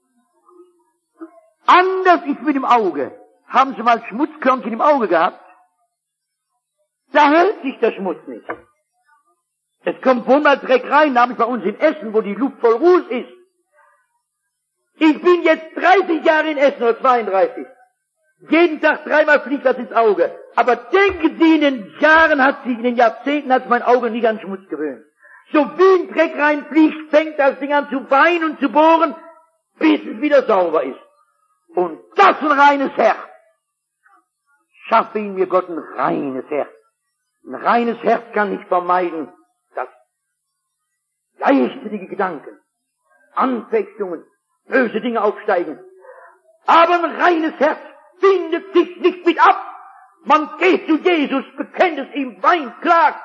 Anders ist mit dem Auge. Haben Sie mal Schmutzkörnchen im Auge gehabt? Da hält sich der Schmutz nicht. Es kommt wohl mal Dreck rein, da habe ich bei uns in Essen, wo die Luft voll Ruß ist. Ich bin jetzt dreißig Jahre in Essen, oder zweiunddreißig. Jeden Tag dreimal fliegt das ins Auge. Aber denken Sie, in den Jahren hat sich, in den Jahrzehnten hat sich mein Auge nicht an Schmutz gewöhnt. So wie ein Dreck reinfliegt, fängt das Ding an zu weinen und zu bohren, bis es wieder sauber ist. Und das ein reines Herz. Schaffe in mir, Gott, ein reines Herz. Ein reines Herz kann nicht vermeiden, dass leichtsinnig Gedanken, Anfechtungen, böse Dinge aufsteigen. Aber ein reines Herz findet sich nicht mit ab. Man geht zu Jesus, bekennt es ihm, weint, klagt,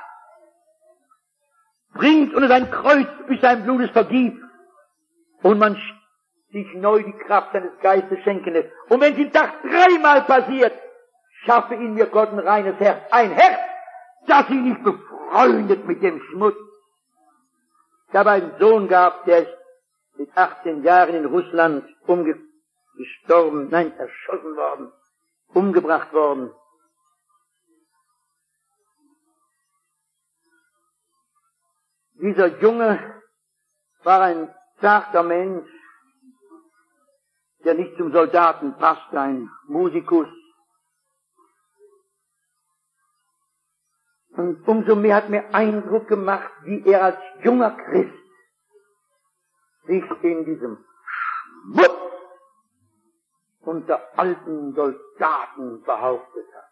bringt unter sein Kreuz, bis sein Blut es vergibt. Und man sich neu die Kraft seines Geistes schenken lässt. Und wenn es im Tag dreimal passiert, schaffe in mir Gott ein reines Herz. Ein Herz, das sich nicht befreundet mit dem Schmutz. Ich habe einen Sohn gehabt, der ist mit achtzehn Jahren in Russland umge gestorben, nein, erschossen worden, umgebracht worden. Dieser Junge war ein zarter Mensch, der nicht zum Soldaten passt, ein Musikus. Und umso mehr hat mir Eindruck gemacht, wie er als junger Christ sich in diesem Schmutz unter alten Soldaten behauptet hat.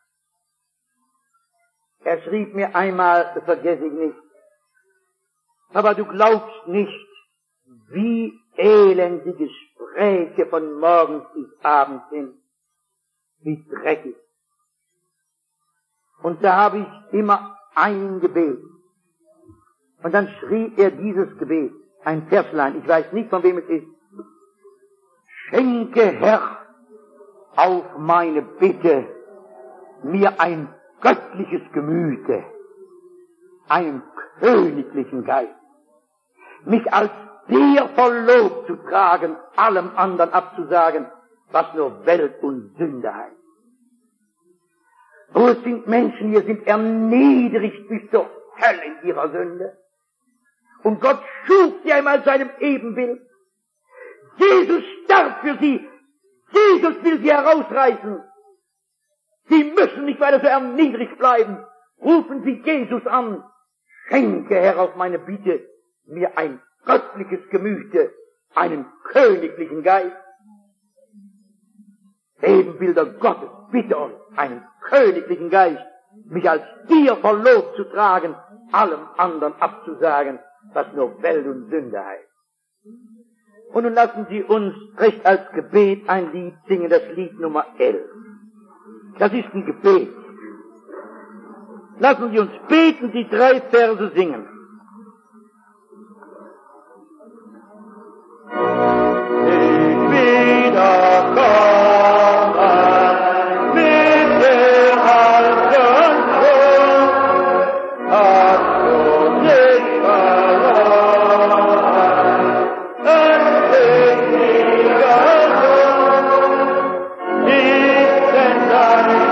Er schrieb mir einmal, das vergesse ich nicht, aber du glaubst nicht, wie elend die Gespräche von morgens bis abends sind, wie dreckig. Und da habe ich immer ein Gebet. Und dann schrieb er dieses Gebet, ein Verslein, ich weiß nicht, von wem es ist. Schenke, Herr, auf meine Bitte mir ein göttliches Gemüte, einen königlichen Geist, mich als der voll Lob zu tragen, allem anderen abzusagen, was nur Welt und Sünde heißt. Wo es sind Menschen, die sind erniedrigt bis zur Hölle in ihrer Sünde. Und Gott schuf sie einmal seinem Ebenbild. Jesus starb für sie. Jesus will sie herausreißen. Sie müssen nicht weiter so erniedrigt bleiben. Rufen Sie Jesus an. Schenke, Herr, auf meine Bitte, mir ein göttliches Gemüte, einen königlichen Geist. Ebenbilder Gottes, bitte euch, einen königlichen Geist, mich als Tier verlobt zu tragen, allem anderen abzusagen, was nur Welt und Sünde heißt. Und nun lassen Sie uns recht als Gebet ein Lied singen, das Lied Nummer elf. Das ist ein Gebet. Lassen Sie uns beten, die drei Verse singen. Ich wieder kommen mit der alten Tod, hast du dich verloren, ein seliger Sohn, ist denn deine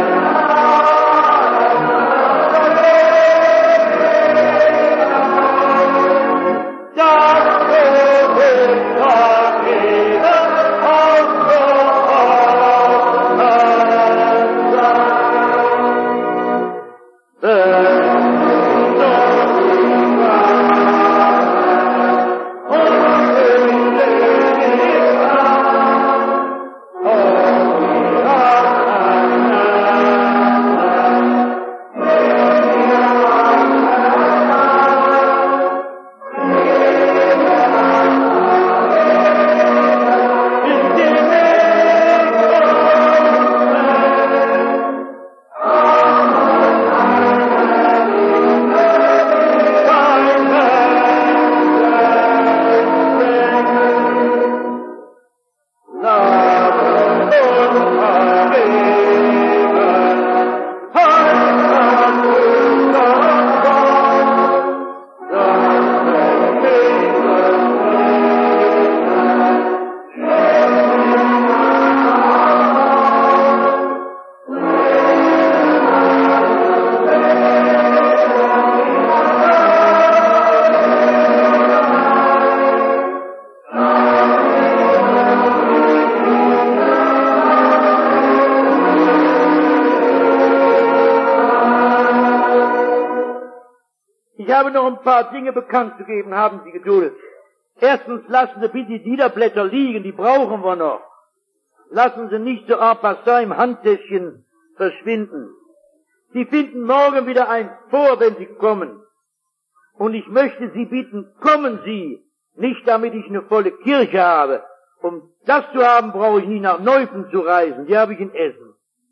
Ich habe noch ein paar Dinge bekannt zu geben, haben Sie Geduld. Erstens, lassen Sie bitte die Liederblätter liegen, die brauchen wir noch. Lassen Sie nicht so en passant im Handtäschchen verschwinden. Sie finden morgen wieder eins vor, wenn Sie kommen. Und ich möchte Sie bitten, kommen Sie, nicht damit ich eine volle Kirche habe. Um das zu haben, brauche ich nicht nach Neupen zu reisen, die habe ich in Essen.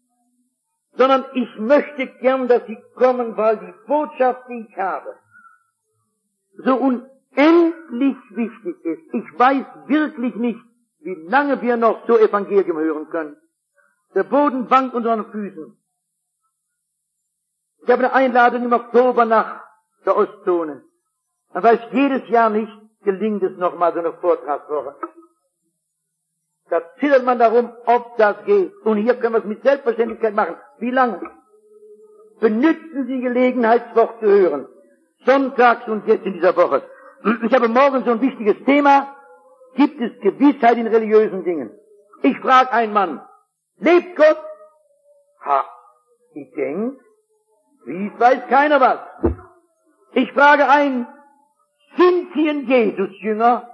Sondern ich möchte gern, dass Sie kommen, weil die Botschaft, die ich habe, so unendlich wichtig ist. Ich weiß wirklich nicht, wie lange wir noch so Evangelium hören können. Der Boden wankt unter unseren Füßen. Ich habe eine Einladung im Oktober nach der Ostzone. Man weiß jedes Jahr nicht, gelingt es nochmal so eine Vortragswoche. Da zittert man darum, ob das geht. Und hier können wir es mit Selbstverständlichkeit machen. Wie lange? Benützen Sie Gelegenheit, das Wort zu hören. Sonntags und jetzt in dieser Woche. Ich habe morgen so ein wichtiges Thema. Gibt es Gewissheit in religiösen Dingen? Ich frage einen Mann, lebt Gott? Ha, ich denk, wie es weiß keiner was. Ich frage einen, sind Sie ein Jesus-Jünger?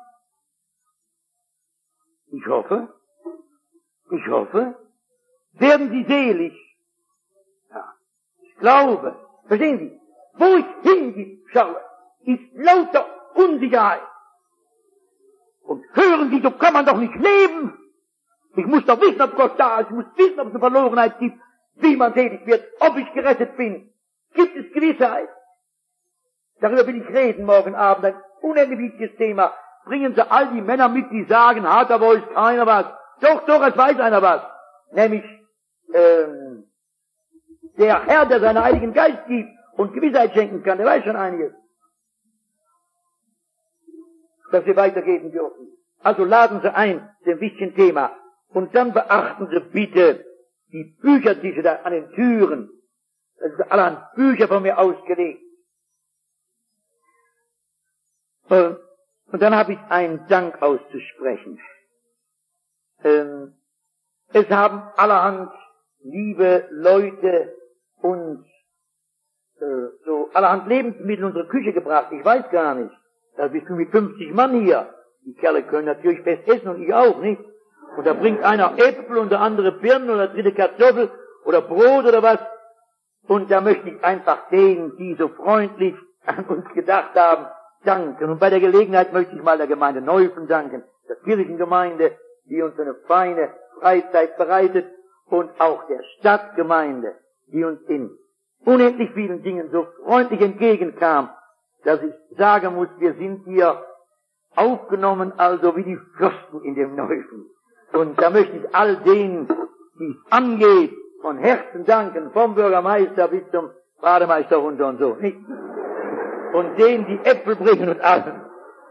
Ich hoffe, ich hoffe, werden Sie selig? Ja, ich glaube, verstehen Sie, wo ich hinschaue, ist lauter Unsicherheit. Und hören Sie, so kann man doch nicht leben. Ich muss doch wissen, ob Gott da ist, ich muss wissen, ob es eine Verlorenheit gibt, wie man selig wird, ob ich gerettet bin. Gibt es Gewissheit? Darüber will ich reden morgen Abend, ein unendlich wichtiges Thema. Bringen Sie all die Männer mit, die sagen, hat da weiß keiner was. Doch, doch, es weiß einer was. Nämlich, ähm, der Herr, der seinen Heiligen Geist gibt und Gewissheit schenken kann, der weiß schon einiges. Dass wir weitergeben dürfen. Also laden Sie ein, dem wichtigen Thema. Und dann beachten Sie bitte die Büchertische da an den Türen. Das sind allerhand Bücher von mir ausgelegt. Und dann habe ich einen Dank auszusprechen. Ähm, es haben allerhand liebe Leute uns äh, so allerhand Lebensmittel in unsere Küche gebracht. Ich weiß gar nicht. Da bist du mit fünfzig Mann hier. Die Kerle können natürlich fest essen und ich auch, nicht? Und da bringt einer Äpfel und der andere Birnen und der dritte Kartoffel oder Brot oder was. Und da möchte ich einfach denen, die so freundlich an uns gedacht haben, danken. Und bei der Gelegenheit möchte ich mal der Gemeinde Neufen danken, der Kirchengemeinde, die uns eine feine Freizeit bereitet, und auch der Stadtgemeinde, die uns in unendlich vielen Dingen so freundlich entgegenkam, dass ich sagen muss, wir sind hier aufgenommen, also wie die Fürsten in dem Neufen. Und da möchte ich all denen, die es angeht, von Herzen danken, vom Bürgermeister bis zum Bademeister runter und so, nicht? Und denen, die Äpfel bringen und alles.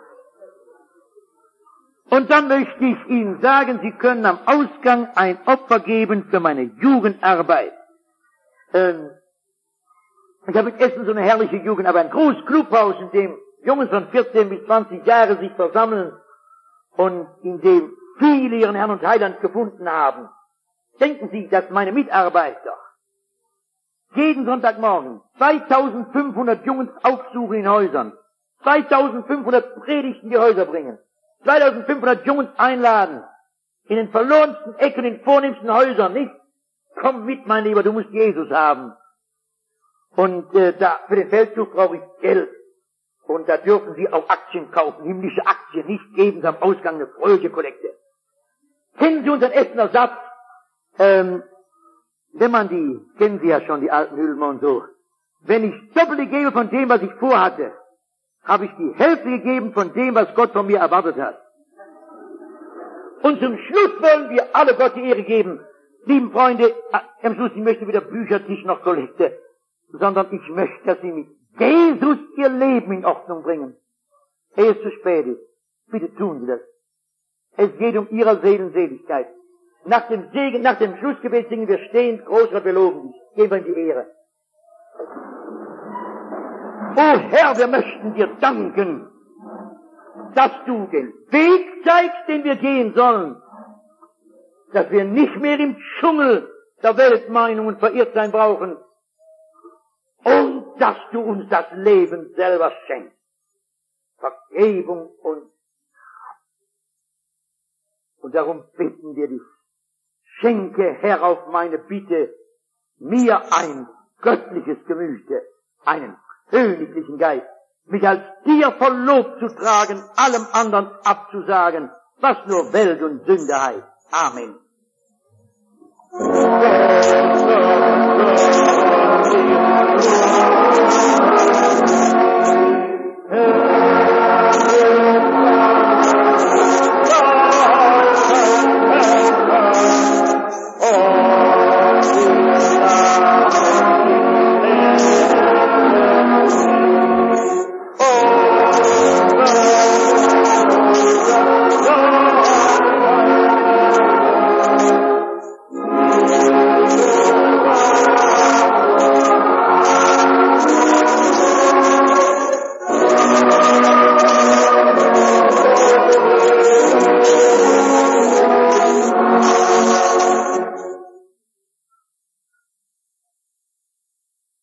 Und dann möchte ich Ihnen sagen, Sie können am Ausgang ein Opfer geben für meine Jugendarbeit. Ähm, ich habe in Essen so eine herrliche Jugendarbeit, ein großes Clubhaus, in dem Jungs von vierzehn bis zwanzig Jahre sich versammeln und in dem viele ihren Herrn und Heiland gefunden haben. Denken Sie, dass meine Mitarbeiter jeden Sonntagmorgen zweitausendfünfhundert Jungs aufsuchen in Häusern, zweitausendfünfhundert Predigten in die Häuser bringen, zweitausendfünfhundert Jungs einladen, in den verlorensten Ecken, in den vornehmsten Häusern, nicht? Komm mit, mein Lieber, du musst Jesus haben. Und äh, da für den Feldzug brauche ich Geld. Und da dürfen Sie auch Aktien kaufen, himmlische Aktien, nicht geben Sie am Ausgang eine fröhliche Kollekte. Kennen Sie unseren Essener Satz? Ähm, wenn man die, kennen Sie ja schon, die alten Hülmer und so. Wenn ich Doppelte gebe von dem, was ich vorhatte, habe ich die Hälfte gegeben von dem, was Gott von mir erwartet hat. Und zum Schluss wollen wir alle Gott die Ehre geben. Lieben Freunde, am Schluss, ich möchte weder Büchertisch noch Kollekte, sondern ich möchte, dass Sie mit Jesus Ihr Leben in Ordnung bringen. Ehe es zu spät ist. Bitte tun Sie das. Es geht um Ihrer Seelenseligkeit. Nach dem Segen, nach dem Schlussgebet singen wir stehend, großer belogen dich. Geben wir ihm die Ehre. O Herr, wir möchten dir danken, dass du den Weg zeigst, den wir gehen sollen. Dass wir nicht mehr im Dschungel der Weltmeinung und Verirrtsein brauchen. Und dass du uns das Leben selber schenkst. Vergebung und Und darum bitten wir dich, schenke, Herr, auf meine Bitte, mir ein göttliches Gemüte, einen königlichen Geist, mich als dir verlobt zu tragen, allem anderen abzusagen, was nur Welt und Sünde heißt. Amen.